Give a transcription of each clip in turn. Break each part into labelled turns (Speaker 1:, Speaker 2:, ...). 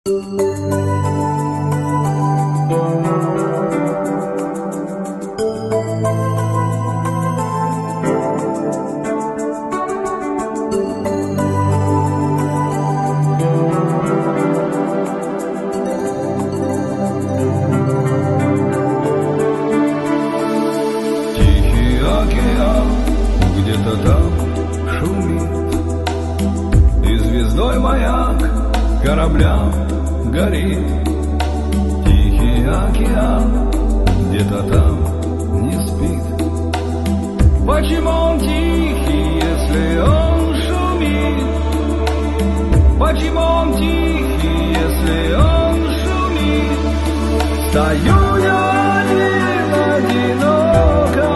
Speaker 1: Где-то там шумит, и звездой маяк корабля горит. Тихий океан где-то там не спит. Почему он тихий, если он шумит? Почему он тихий, если он шумит? Стою я один, одиноко,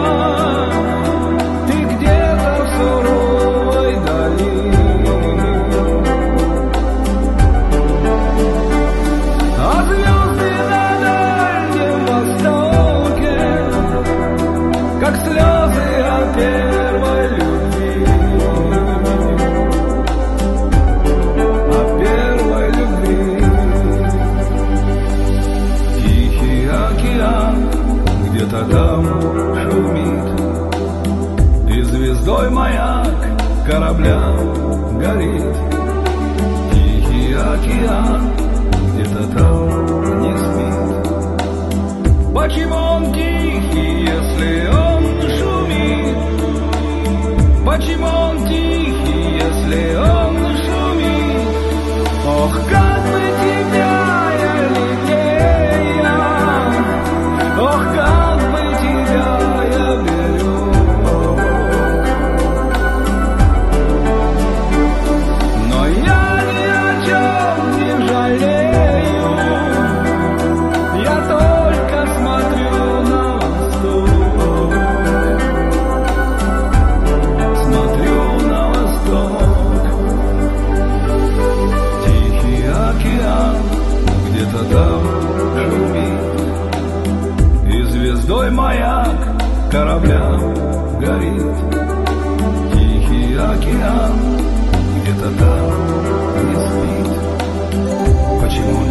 Speaker 1: как слезы о первой любви, о первой любви. Тихий океан где-то там шумит, и звездой маяк корабля горит. Тихий океан где-то там не спит. Почему он тихий, если он шумит? Почему он тихий, если он шумит? Ох, как бы тебя я лелеял, ох, как бы тебя я берег. Но я ни о чем не жалею, я только смотрю на восток. Смотрю на восток. Тихий океан где-то там шумит, и звездой маяк корабля горит. Тихий океан где-то там не спит. Почему